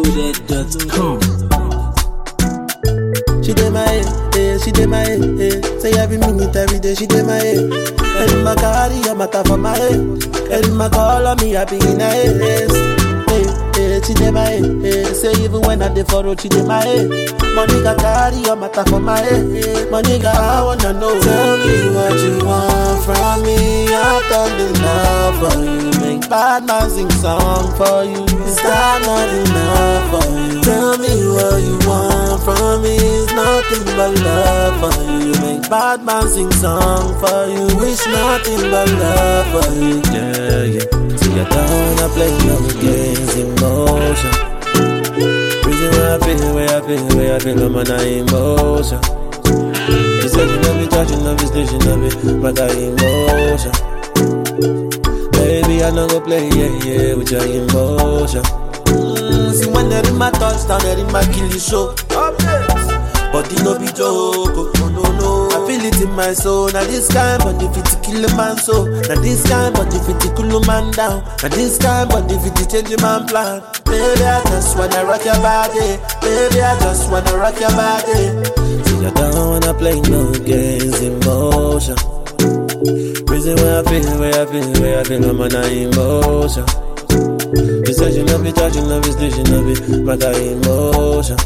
loaded.com. She dey my head, she dey my head. Say every minute, every day, she dey my head. Every my carry your matter for my head. Every my call on me, I be in her head. She dey my head. Say even when I dey for road, she dey my head. Money can carry your matter for my head. Money got I wanna know. Tell me what you want from me. I've done enough for you. Make bad man sing song for you. Is that not enough for you? Tell me what you want from me. It's nothing but love for you. Make bad man sing song for you. Wish nothing but love for you. Yeah, yeah. See, I don't wanna play no games, emotion. Reason where I feel, I'm on emotion. She said she love me, touching, love me, station, love me, but I emotion. Baby, I know go play, yeah, with your emotion. See when they're in my touchdown, they're in my kill you show. But it no be joke, oh no. I feel it in my soul. Now this kind, but if it kill a man so. Now this kind, but if it cool a man down. Now this kind, but if it change a man plan. Baby, I just wanna rock your body. Baby, I just wanna rock your body. See, I don't wanna play no games, emotion. Reason where I feel, I'm on emotion. You said you love me, touching, love me, station, love me, but I emotion.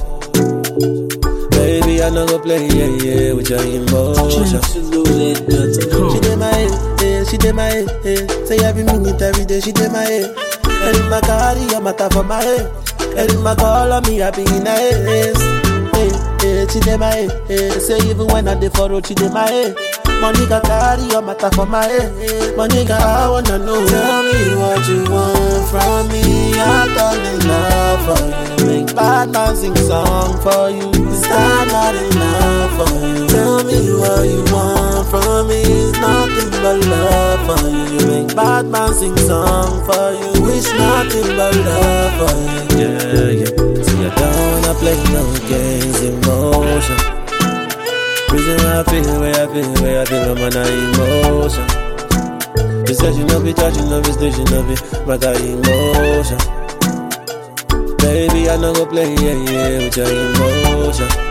Baby, I know go play, yeah, with your emotion. She dey my head, she dey my head. Say every minute, every day, she dey my head. Every my carry your matter for my head. Every my call on me, I be in her head. She dey my head. Say even when I dey for road, she dey my head. Money can carry your matter for my head. Money can I wanna know. Tell me what you want from me. I've done enough for you. Make bad man sing song for you. Is that not enough for you? Tell me what you want from me. It's nothing but love for you. You make bad man sing song for you. Wish nothing but love for you. Yeah, yeah. See, I don't wanna play no games, emotion. Reason where I feel, I'm on emotion. You said you love me, touching, love me, station, love me, but I emotion. Baby, I know go play, yeah, with your emotion.